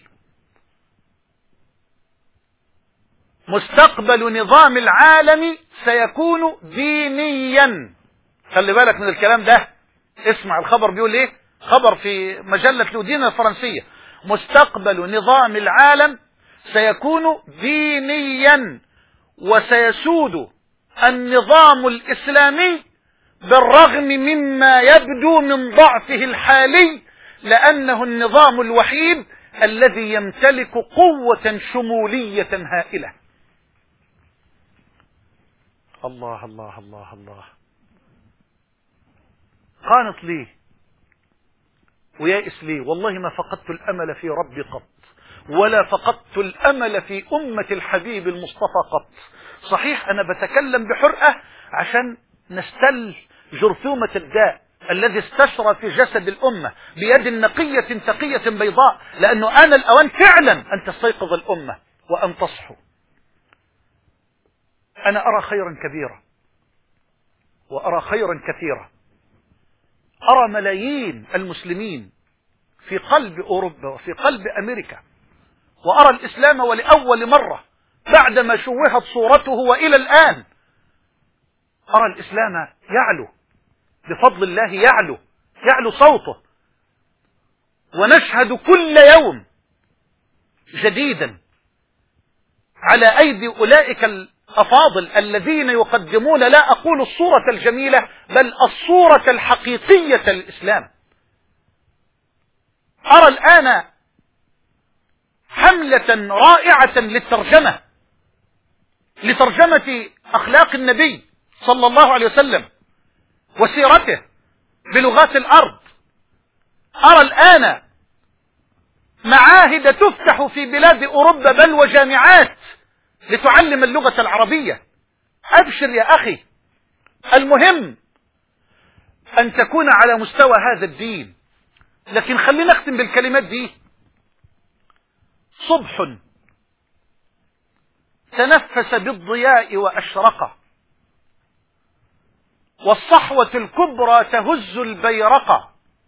Speaker 1: مستقبل نظام العالم سيكون دينيا. خلي بالك من الكلام ده، اسمع الخبر بيقول ايه، خبر في مجلة لودين الفرنسية: مستقبل نظام العالم سيكون دينيا، وسيسود النظام الإسلامي بالرغم مما يبدو من ضعفه الحالي، لأنه النظام الوحيد الذي يمتلك قوة شمولية هائلة. الله الله الله الله، قانط ليه ويائس ليه؟ والله ما فقدت الأمل في ربي قط، ولا فقدت الأمل في أمة الحبيب المصطفى قط. صحيح أنا بتكلم بحرقة عشان نستل جرثومة الداء الذي استشرى في جسد الأمة بيد نقية تقية بيضاء، لأنه آن الأوان فعلا أن تستيقظ الأمة وأن تصحو. أنا أرى خيرا كبيرا وأرى خيرا كثيرا، أرى ملايين المسلمين في قلب أوروبا وفي قلب أمريكا، وأرى الإسلام ولأول مرة بعدما شوهت صورته وإلى الآن أرى الإسلام يعلو بفضل الله، يعلو صوته، ونشهد كل يوم جديدا على أيدي أولئك أفاضل الذين يقدمون لا أقول الصورة الجميلة بل الصورة الحقيقية للإسلام. أرى الآن حملة رائعة لترجمة أخلاق النبي صلى الله عليه وسلم وسيرته بلغات الأرض. أرى الآن معاهد تفتح في بلاد أوروبا بل وجامعات لتعلم اللغة العربية. أبشر يا أخي، المهم أن تكون على مستوى هذا الدين. لكن خلينا نختم بالكلمات دي: صبح تنفس بالضياء وأشرق، والصحوة الكبرى تهز البيرق،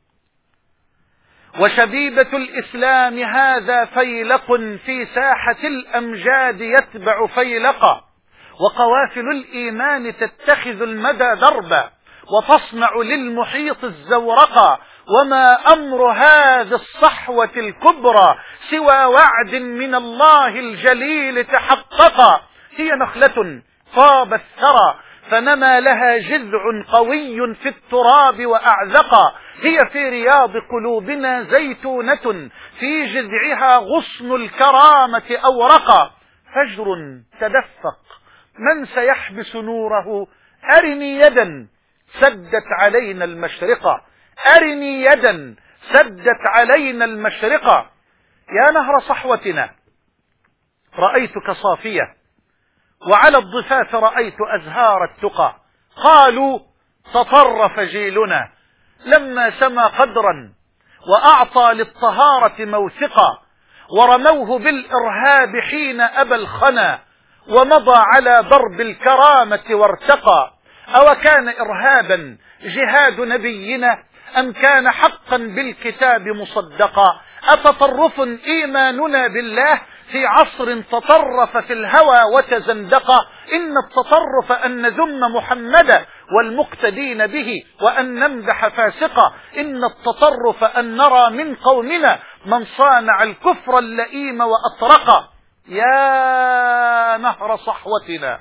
Speaker 1: وشبيبة الإسلام هذا فيلق في ساحة الأمجاد يتبع فيلقا، وقوافل الإيمان تتخذ المدى دربا وتصنع للمحيط الزورقا، وما أمر هذه الصحوة الكبرى سوى وعد من الله الجليل تحققا. هي نخلة طاب الثرى فنما لها جذع قوي في التراب وأعذقا، هي في رياض قلوبنا زيتونة في جذعها غصن الكرامة أورقا. فجر تدفق من سيحبس نوره، أرني يدا سدت علينا المشرقة، أرني يدا سدت علينا المشرقة. يا نهر صحوتنا رأيتك صافية، وعلى الضفاف رأيت أزهار التقى. قالوا تطرف جيلنا لما سما قدرا وأعطى للطهارة موثقا، ورموه بالإرهاب حين أبى الخنا ومضى على ضرب الكرامة وارتقى. أو كان إرهابا جهاد نبينا أم كان حقا بالكتاب مصدقا؟ أتطرف إيماننا بالله في عصر تطرف في الهوى وتزندق؟ إن التطرف أن نذم محمدا والمقتدين به وأن نمدح فاسقا، إن التطرف أن نرى من قومنا من صانع الكفر اللئيم وأطرقا. يا نهر صحوتنا،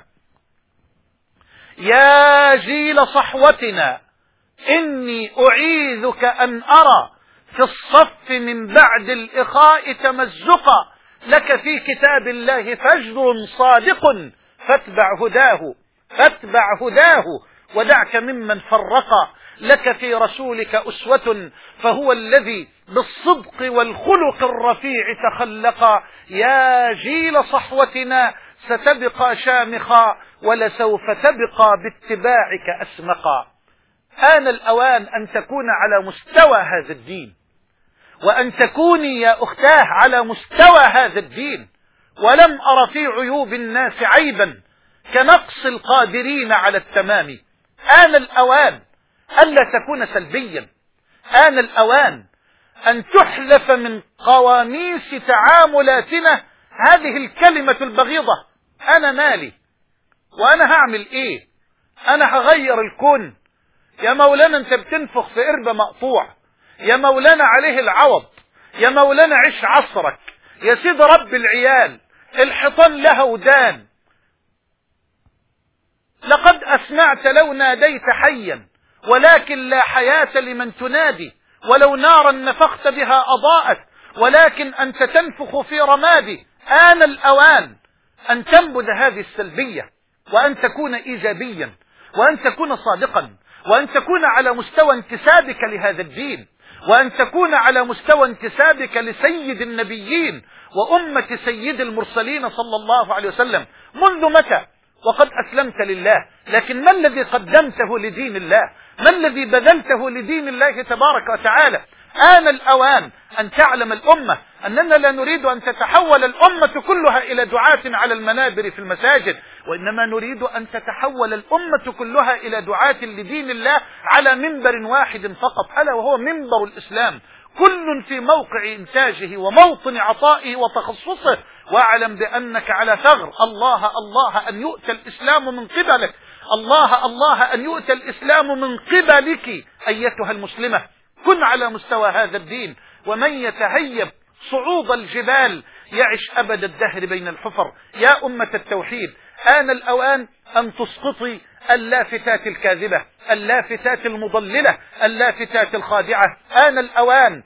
Speaker 1: يا جيل صحوتنا، إني أعيذك أن أرى في الصف من بعد الإخاء تمزقا. لك في كتاب الله فجر صادق فاتبع هداه ودعك ممن فرقا. لك في رسولك أسوة فهو الذي بالصدق والخلق الرفيع تخلقا. يا جيل صحوتنا ستبقى شامخا ولسوف تبقى باتباعك أسمقا. آن الأوان أن تكون على مستوى هذا الدين، وأن تكوني يا أختاه على مستوى هذا الدين. ولم أر في عيوب الناس عيبا كنقص القادرين على التمام. آن الأوان ألا تكون سلبيا، آن الأوان أن تحلف من قواميس تعاملاتنا هذه الكلمة البغيضة: أنا مالي وأنا هعمل إيه، أنا هغير الكون. يا مولانا أنت بتنفخ في قربة مقطوع، يا مولانا عليه العوض، يا مولانا عيش عصرك، يا سيد رب العيال الحيطان لها ودان. لقد أسمعت لو ناديت حيا ولكن لا حياة لمن تنادي، ولو نارا نفخت بها أضاءت ولكن أنت تنفخ في رمادي. آن الأوان أن تنبذ هذه السلبية وأن تكون إيجابيا وأن تكون صادقا وأن تكون على مستوى انتسابك لهذا الدين، وأن تكون على مستوى انتسابك لسيد النبيين وأمة سيد المرسلين صلى الله عليه وسلم. منذ متى وقد أسلمت لله؟ لكن ما الذي قدمته لدين الله؟ ما الذي بذلته لدين الله تبارك وتعالى؟ آن الأوان أن تعلم الأمة أننا لا نريد أن تتحول الأمة كلها إلى دعاة على المنابر في المساجد، وإنما نريد أن تتحول الأمة كلها إلى دعاة لدين الله على منبر واحد فقط، ألا وهو منبر الإسلام، كل في موقع إنتاجه وموطن عطائه وتخصصه. واعلم بأنك على ثغر. الله أن يؤتى الإسلام من قبلك، الله أن يؤتى الإسلام من قبلك أيتها المسلمة. كن على مستوى هذا الدين، ومن يتهيب صعود الجبال يعش أبد الدهر بين الحفر. يا أمة التوحيد، آن الأوان أن تسقطي اللافتات الكاذبة، اللافتات المضللة، اللافتات الخادعة. آن الأوان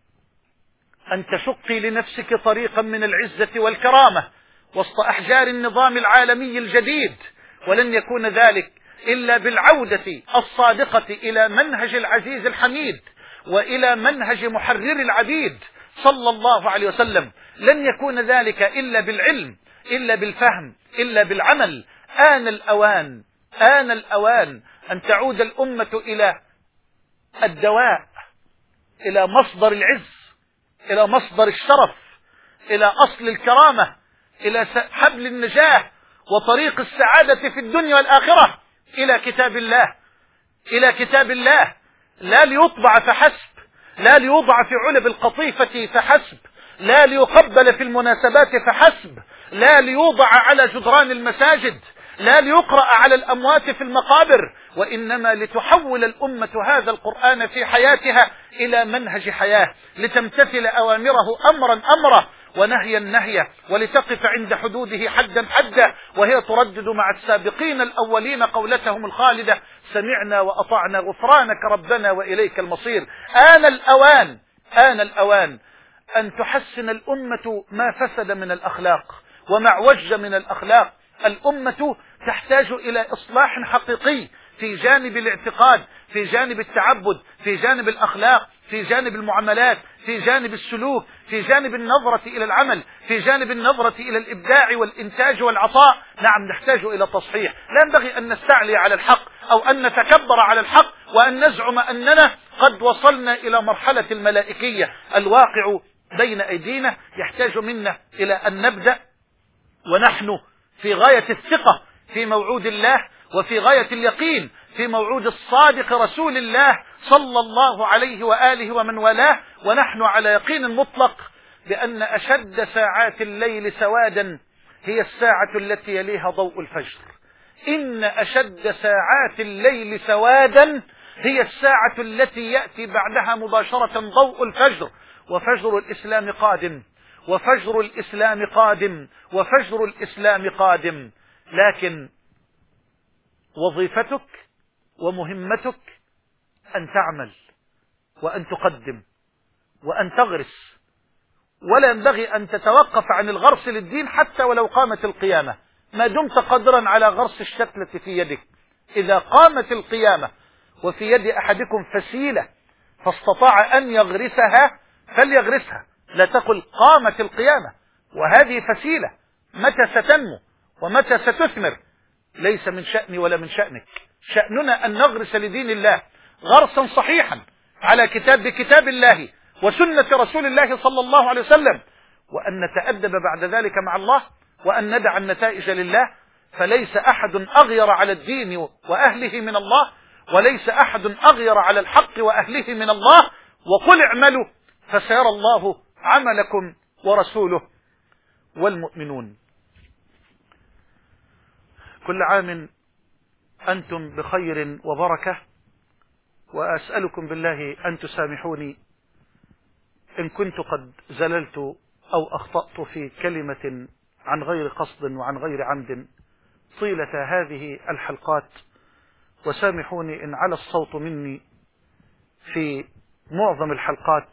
Speaker 1: أن تشقي لنفسك طريقا من العزة والكرامة وسط أحجار النظام العالمي الجديد، ولن يكون ذلك إلا بالعودة الصادقة إلى منهج العزيز الحميد وإلى منهج محرر العبيد صلى الله عليه وسلم. لن يكون ذلك إلا بالعلم، إلا بالفهم، إلا بالعمل. آن الأوان، آن الأوان أن تعود الأمة إلى الدواء، إلى مصدر العز، إلى مصدر الشرف، إلى أصل الكرامة، إلى حبل النجاة وطريق السعادة في الدنيا والآخرة، إلى كتاب الله، إلى كتاب الله، لا ليطبع فحسب، لا ليوضع في علب القطيفة فحسب، لا ليقبل في المناسبات فحسب، لا ليوضع على جدران المساجد، لا ليقرأ على الأموات في المقابر، وإنما لتحول الأمة هذا القرآن في حياتها إلى منهج حياة، لتمتثل أوامره أمرا أمرا ونهيا نهيا، ولتقف عند حدوده حدا حدا، وهي تردد مع السابقين الأولين قولتهم الخالدة: سمعنا وأطعنا غفرانك ربنا وإليك المصير. آن الأوان، آن الأوان أن تحسن الأمة ما فسد من الأخلاق وما اعوج من الأخلاق. الأمة تحتاج إلى إصلاح حقيقي في جانب الاعتقاد، في جانب التعبد، في جانب الأخلاق، في جانب المعاملات، في جانب السلوك، في جانب النظرة إلى العمل، في جانب النظرة إلى الإبداع والإنتاج والعطاء. نعم، نحتاج إلى تصحيح. لا ينبغي أن نستعلي على الحق أو أن نتكبر على الحق وأن نزعم أننا قد وصلنا إلى مرحلة الملائكية. الواقع بين أيدينا يحتاج منا إلى أن نبدأ ونحن في غاية الثقة في موعود الله، وفي غاية اليقين في موعود الصادق رسول الله صلى الله عليه وآله ومن والاه، ونحن على يقين مطلق بأن أشد ساعات الليل سوادا هي الساعة التي يليها ضوء الفجر. إن أشد ساعات الليل سوادا هي الساعة التي يأتي بعدها مباشرة ضوء الفجر. وفجر الإسلام قادم، وفجر الإسلام قادم، وفجر الإسلام قادم. لكن وظيفتك ومهمتك أن تعمل وأن تقدم وأن تغرس، ولا ينبغي أن تتوقف عن الغرس للدين حتى ولو قامت القيامة، ما دمت قادرا على غرس الشتلة في يدك. إذا قامت القيامة وفي يد أحدكم فسيلة فاستطاع أن يغرسها فليغرسها، لا تقل قامت القيامة وهذه فسيلة، متى ستنمو ومتى ستثمر ليس من شأني ولا من شأنك. شأننا أن نغرس لدين الله غرسا صحيحا على كتاب الله وسنة رسول الله صلى الله عليه وسلم، وأن نتأدب بعد ذلك مع الله، وأن ندع النتائج لله. فليس أحد أغير على الدين وأهله من الله، وليس أحد أغير على الحق وأهله من الله. وقل اعملوا فسيرى الله عملكم ورسوله والمؤمنون. كل عام أنتم بخير وبركة، وأسألكم بالله أن تسامحوني إن كنت قد زللت أو أخطأت في كلمة عن غير قصد وعن غير عمد طيلة هذه الحلقات، وسامحوني إن على الصوت مني في معظم الحلقات،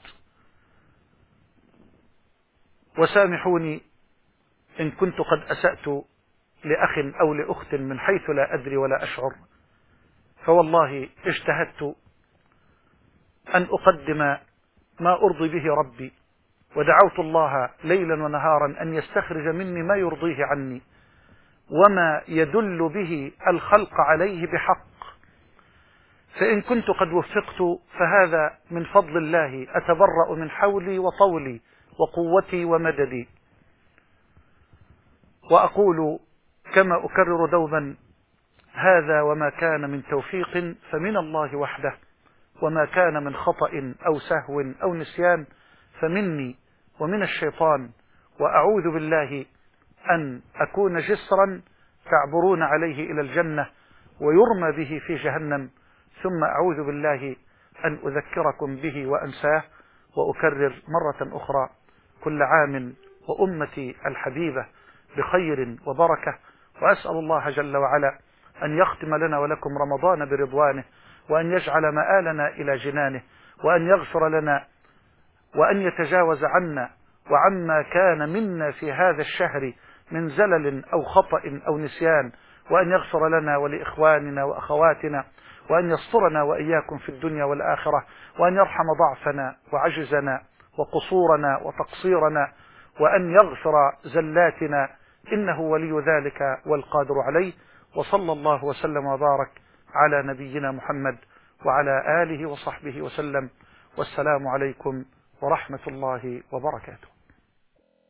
Speaker 1: وسامحوني إن كنت قد أسأت لأخ أو لأخت من حيث لا أدري ولا أشعر. فوالله اجتهدت أن أقدم ما أرضي به ربي، ودعوت الله ليلا ونهارا أن يستخرج مني ما يرضيه عني وما يدل به الخلق عليه بحق. فإن كنت قد وفقت فهذا من فضل الله، أتبرأ من حولي وطولي وقوتي ومددي. وأقول كما أكرر دوما: هذا وما كان من توفيق فمن الله وحده، وما كان من خطأ أو سهو أو نسيان فمني ومن الشيطان. وأعوذ بالله أن أكون جسرا تعبرون عليه إلى الجنة ويرمى به في جهنم، ثم أعوذ بالله أن أذكركم به وأنساه. وأكرر مرة أخرى: كل عام وأمتي الحبيبة بخير وبركة، وأسأل الله جل وعلا أن يختم لنا ولكم رمضان برضوانه، وأن يجعل مآلنا إلى جنانه، وأن يغفر لنا، وأن يتجاوز عنا وعما كان منا في هذا الشهر من زلل أو خطأ أو نسيان، وأن يغفر لنا ولإخواننا وأخواتنا، وأن يسترنا وإياكم في الدنيا والآخرة، وأن يرحم ضعفنا وعجزنا وقصورنا وتقصيرنا، وأن يغفر زلاتنا، إنه ولي ذلك والقادر عليه. وصلى الله وسلم وبارك على نبينا محمد وعلى آله وصحبه وسلم، والسلام عليكم ورحمة الله وبركاته.